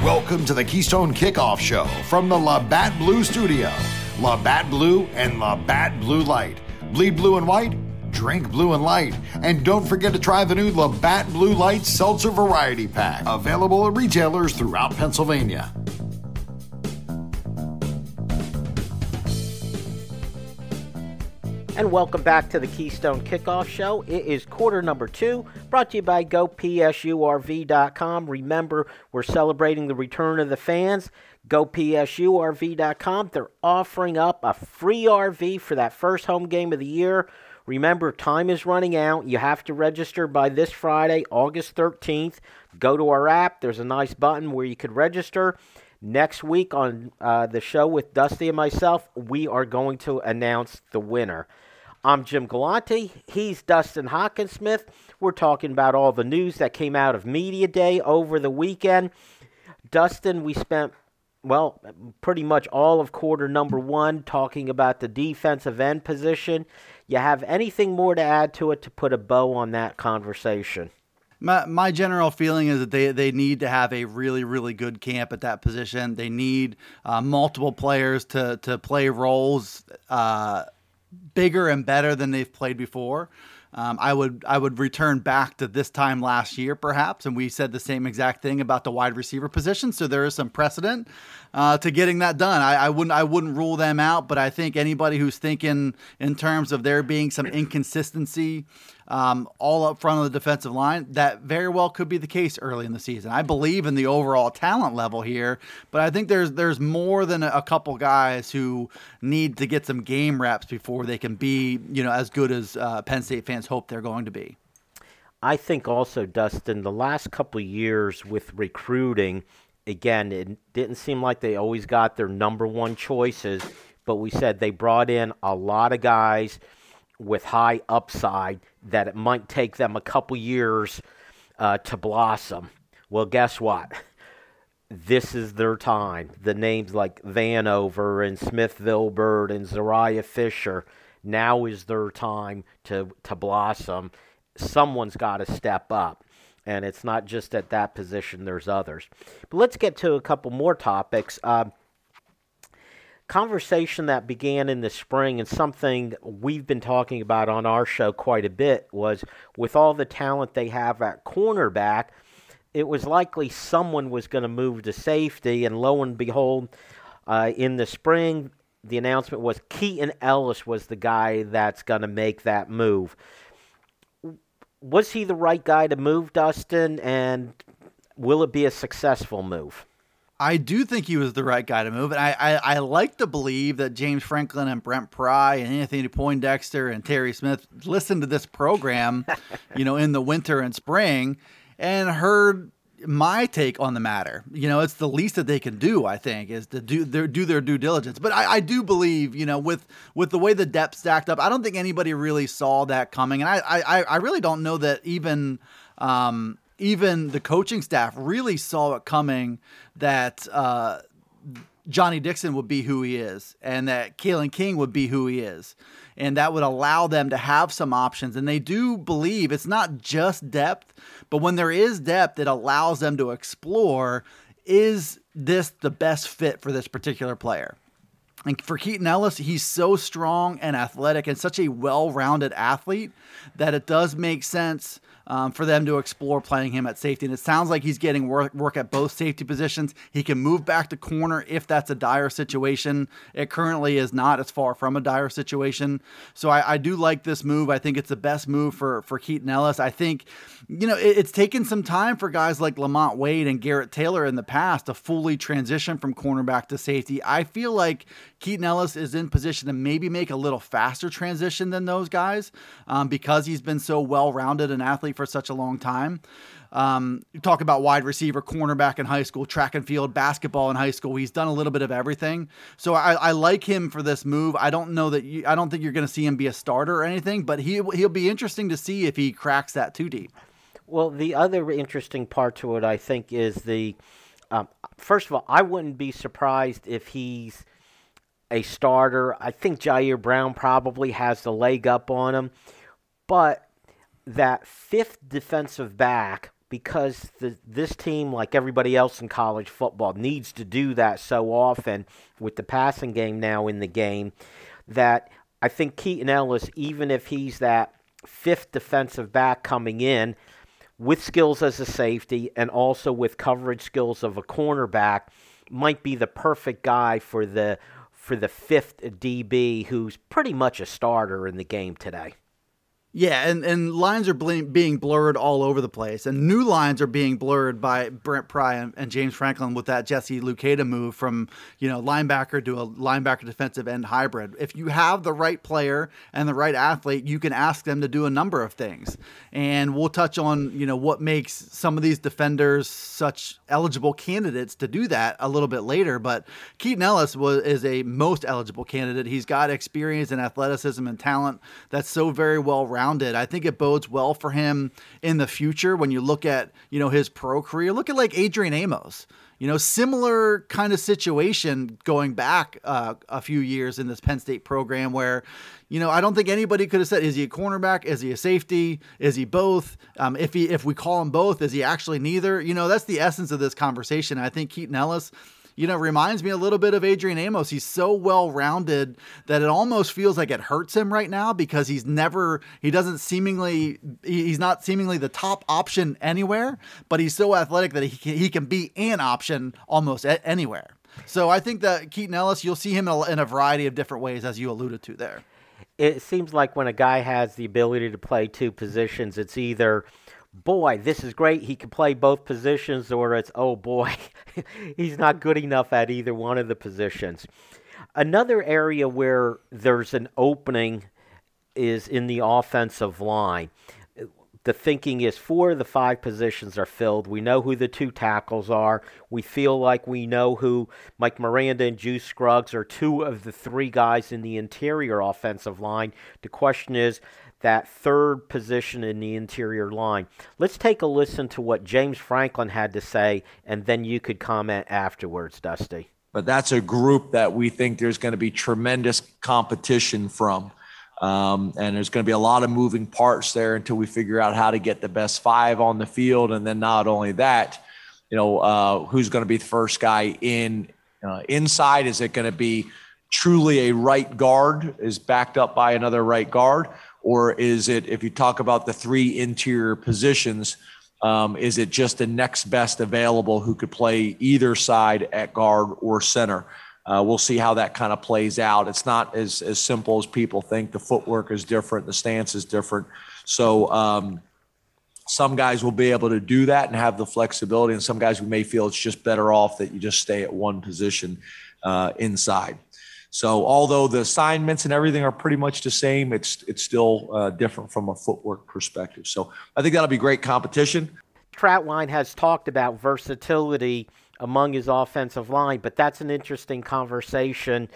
Welcome to the Keystone Kickoff Show from the Labatt Blue Studio. Labatt Blue and Labatt Blue Light. Bleed blue and white, drink blue and light. And don't forget to try the new Labatt Blue Light Seltzer Variety Pack. Available at retailers throughout Pennsylvania. And welcome back to the Keystone Kickoff Show. It is quarter number 2, brought to you by GoPSURV.com. Remember, we're celebrating the return of the fans. GoPSURV.com. They're offering up a free RV for that first home game of the year. Remember, time is running out. You have to register by this Friday, August 13th. Go to our app. There's a nice button where you could register. Next week on the show with Dusty and myself, we are going to announce the winner. I'm Jim Galante. He's Dustin Hockensmith. We're talking about all the news that came out of Media Day over the weekend. Dustin, we spent, pretty much all of quarter number 1 talking about the defensive end position. You have anything more to add to it to put a bow on that conversation? My general feeling is that they need to have a really, really good camp at that position. They need multiple players to play roles bigger and better than they've played before. I would return back to this time last year, perhaps, and we said the same exact thing about the wide receiver position. So there is some precedent to getting that done. I wouldn't rule them out, but I think anybody who's thinking in terms of there being some inconsistency all up front of the defensive line, that very well could be the case early in the season. I believe in the overall talent level here, but I think there's more than a couple guys who need to get some game reps before they can be, as good as Penn State fans hope they're going to be. I think also, Dustin, the last couple of years with recruiting, again, it didn't seem like they always got their number one choices, but we said they brought in a lot of guys with high upside that it might take them a couple years to blossom. Well, guess what? This is their time. The names like Vanover and Smith-Vilbert and Zariah Fisher, now is their time to blossom. Someone's got to step up. And it's not just at that position, there's others. But let's get to a couple more topics. Conversation that began in the spring and something we've been talking about on our show quite a bit was with all the talent they have at cornerback, it was likely someone was going to move to safety, and lo and behold, in the spring, the announcement was Keaton Ellis was the guy that's going to make that move. Was he the right guy to move, Dustin, and will it be a successful move? I do think he was the right guy to move, and I like to believe that James Franklin and Brent Pry and Anthony Poindexter and Terry Smith listened to this program, in the winter and spring, and heard my take on the matter. It's the least that they can do, I think, is to do their due diligence. But I do believe, with the way the depth stacked up, I don't think anybody really saw that coming, and I really don't know that even the coaching staff really saw it coming that Johnny Dixon would be who he is and that Kalen King would be who he is. And that would allow them to have some options. And they do believe it's not just depth, but when there is depth, it allows them to explore, is this the best fit for this particular player? And for Keaton Ellis, he's so strong and athletic and such a well-rounded athlete that it does make sense for them to explore playing him at safety. And it sounds like he's getting work at both safety positions. He can move back to corner if that's a dire situation. It currently is not as far from a dire situation. So I do like this move. I think it's the best move for Keaton Ellis. I think, it's taken some time for guys like Lamont Wade and Garrett Taylor in the past to fully transition from cornerback to safety. I feel like Keaton Ellis is in position to maybe make a little faster transition than those guys because he's been so well-rounded an athlete for such a long time. You talk about wide receiver, cornerback in high school, track and field, basketball in high school. He's done a little bit of everything. So I like him for this move. I don't think you're going to see him be a starter or anything, but he'll be interesting to see if he cracks that too deep. Well, the other interesting part to it, I think, is first of all, I wouldn't be surprised if he's a starter. I think Jair Brown probably has the leg up on him, but that fifth defensive back because this team, like everybody else in college football, needs to do that so often with the passing game now in the game, that I think Keaton Ellis, even if he's that fifth defensive back coming in with skills as a safety and also with coverage skills of a cornerback, might be the perfect guy for the fifth DB who's pretty much a starter in the game today. Yeah, and lines are being blurred all over the place, and new lines are being blurred by Brent Pry and James Franklin with that Jesse Luketa move from linebacker to a linebacker defensive end hybrid. If you have the right player and the right athlete, you can ask them to do a number of things, and we'll touch on what makes some of these defenders such eligible candidates to do that a little bit later. But Keaton Ellis is a most eligible candidate. He's got experience and athleticism and talent that's so very well rounded. I think it bodes well for him in the future when you look at, his pro career. Look at like Adrian Amos, similar kind of situation going back a few years in this Penn State program where, I don't think anybody could have said, is he a cornerback? Is he a safety? Is he both? If we call him both, is he actually neither? That's the essence of this conversation. I think Keaton Ellis, reminds me a little bit of Adrian Amos. He's so well-rounded that it almost feels like it hurts him right now because he's not seemingly the top option anywhere, but he's so athletic that he can be an option almost anywhere. So I think that Keaton Ellis, you'll see him in a variety of different ways, as you alluded to there. It seems like when a guy has the ability to play two positions, it's either, boy, this is great, he can play both positions, or it's, oh boy, he's not good enough at either one of the positions. Another area where there's an opening is in the offensive line. The thinking is 4 of the 5 positions are filled. We know who the 2 tackles are. We feel like we know who Mike Miranda and Juice Scruggs are 2 of the 3 guys in the interior offensive line. The question is that third position in the interior line. Let's take a listen to what James Franklin had to say, and then you could comment afterwards, Dusty. But that's a group that we think there's going to be tremendous competition from. And there's going to be a lot of moving parts there until we figure out how to get the best 5 on the field. And then not only that, who's going to be the first guy inside? Is it going to be truly a right guard is backed up by another right guard? Or is it, if you talk about the 3 interior positions, is it just the next best available who could play either side at guard or center? We'll see how that kind of plays out. It's not as simple as people think. The footwork is different. The stance is different. So some guys will be able to do that and have the flexibility, and some guys we may feel it's just better off that you just stay at one position inside. So although the assignments and everything are pretty much the same, it's still different from a footwork perspective. So I think that'll be great competition. Trautwein has talked about versatility among his offensive line, but that's an interesting conversation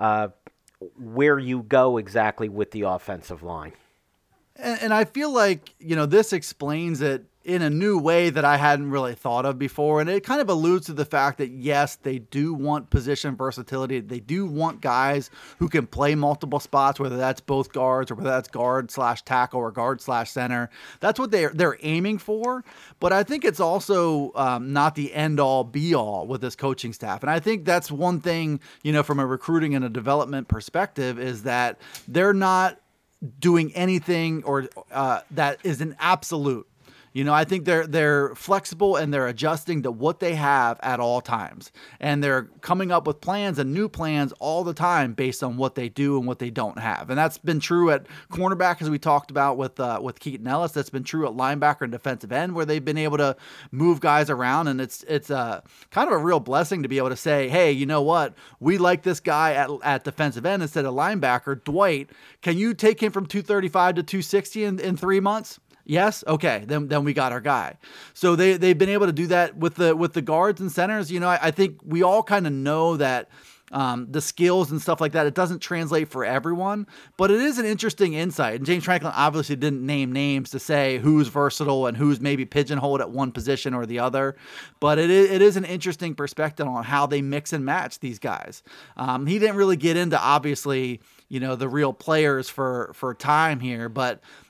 where you go exactly with the offensive line. And I feel like, this explains it in a new way that I hadn't really thought of before. And it kind of alludes to the fact that, yes, they do want position versatility. They do want guys who can play multiple spots, whether that's both guards or whether that's guard/tackle or guard/center. That's what they're aiming for. But I think it's also not the end-all, be-all with this coaching staff. And I think that's one thing, from a recruiting and a development perspective, is that they're not doing anything or that is an absolute. I think they're flexible and they're adjusting to what they have at all times. And they're coming up with plans and new plans all the time based on what they do and what they don't have. And that's been true at cornerback, as we talked about with Keaton Ellis. That's been true at linebacker and defensive end, where they've been able to move guys around. And it's kind of a real blessing to be able to say, hey, you know what? We like this guy at defensive end instead of linebacker. Dwight, can you take him from 235 to 260 in 3 months? Yes. Okay. Then we got our guy. So they've been able to do that with the guards and centers. I think we all kind of know that the skills and stuff like that, it doesn't translate for everyone, but it is an interesting insight. And James Franklin obviously didn't name names to say who's versatile and who's maybe pigeonholed at one position or the other, but it is an interesting perspective on how they mix and match these guys. He didn't really get into, obviously, the real players for time here, but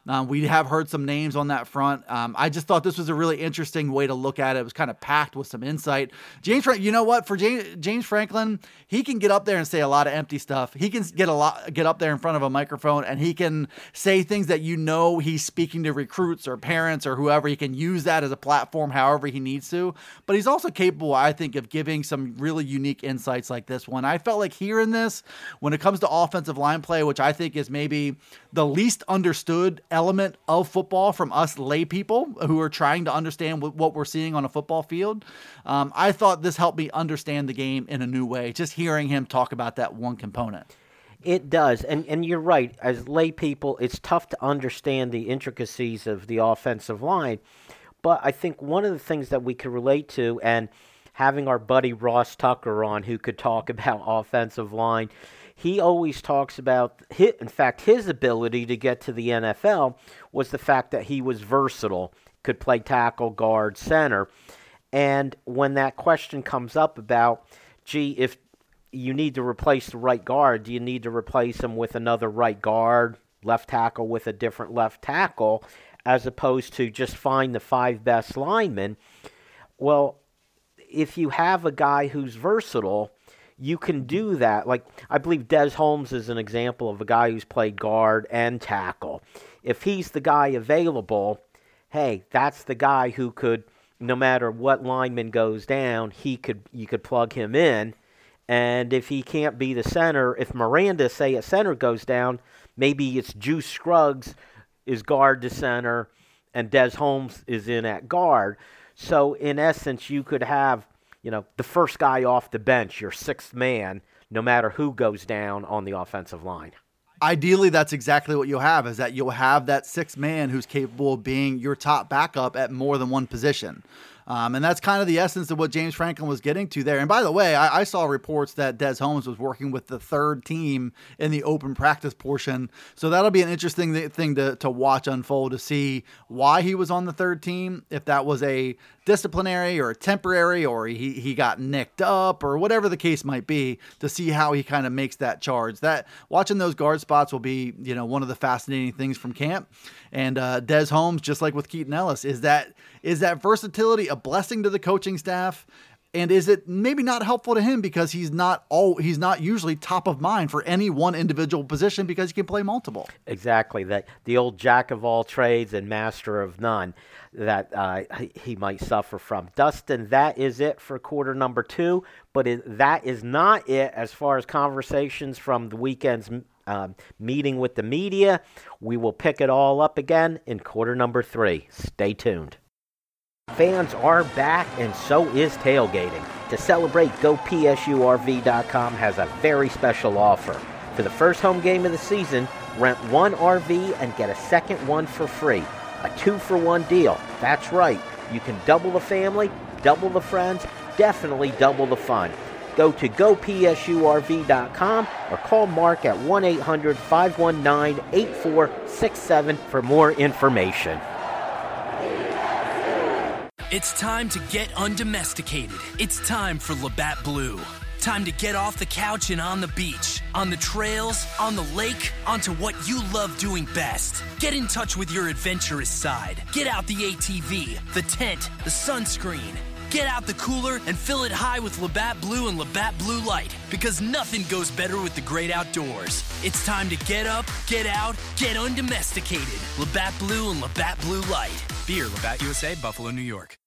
We have heard some names on that front. I just thought this was a really interesting way to look at it. It was kind of packed with some insight. You know what? For James Franklin, he can get up there and say a lot of empty stuff. He can get up there in front of a microphone and he can say things that he's speaking to recruits or parents or whoever. He can use that as a platform however he needs to. But he's also capable, I think, of giving some really unique insights like this one. I felt like hearing this when it comes to offensive line play, which I think is maybe the least understood element of football from us lay people who are trying to understand what we're seeing on a football field. I thought this helped me understand the game in a new way, just hearing him talk about that one component. It does, and you're right. As lay people, it's tough to understand the intricacies of the offensive line, but I think one of the things that we could relate to, and having our buddy Ross Tucker on who could talk about offensive line, he always talks about, his ability to get to the NFL was the fact that he was versatile, could play tackle, guard, center. And when that question comes up about, if you need to replace the right guard, do you need to replace him with another right guard, left tackle with a different left tackle, as opposed to just find the 5 best linemen? Well, if you have a guy who's versatile, you can do that. Like, I believe Des Holmes is an example of a guy who's played guard and tackle. If he's the guy available, hey, that's the guy who could, no matter what lineman goes down, you could plug him in. And if he can't be the center, if Miranda, say, a center goes down, maybe it's Juice Scruggs is guard to center and Des Holmes is in at guard. So, in essence, you could have, the first guy off the bench, your 6th man, no matter who goes down on the offensive line. Ideally, that's exactly what you'll have, is that you'll have that 6th man who's capable of being your top backup at more than one position. And that's kind of the essence of what James Franklin was getting to there. And by the way, I saw reports that Des Holmes was working with the 3rd team in the open practice portion. So that'll be an interesting thing to watch unfold, to see why he was on the 3rd team, if that was a disciplinary or a temporary, or he got nicked up or whatever the case might be, to see how he kind of makes that charge. That watching those guard spots will be, one of the fascinating things from camp. And Des Holmes, just like with Keaton Ellis, is that versatility a blessing to the coaching staff? And is it maybe not helpful to him because he's not usually top of mind for any one individual position because he can play multiple? Exactly. That the old jack of all trades and master of none that he might suffer from. Dustin, that is it for quarter number 2, but that is not it as far as conversations from the weekend's meeting with the media. We will pick it all up again in quarter number 3. Stay tuned. Fans are back, and so is tailgating. To celebrate, GoPSURV.com has a very special offer. For the first home game of the season, rent one RV and get a second one for free. A 2-for-1 deal. That's right. You can double the family, double the friends, definitely double the fun. Go to GoPSURV.com or call Mark at 1-800-519-8467 for more information. It's time to get undomesticated. It's time for Labatt Blue. Time to get off the couch and on the beach, on the trails, on the lake, onto what you love doing best. Get in touch with your adventurous side. Get out the ATV, the tent, the sunscreen. Get out the cooler and fill it high with Labatt Blue and Labatt Blue Light, because nothing goes better with the great outdoors. It's time to get up, get out, get undomesticated. Labatt Blue and Labatt Blue Light. Beer, Labatt USA, Buffalo, New York.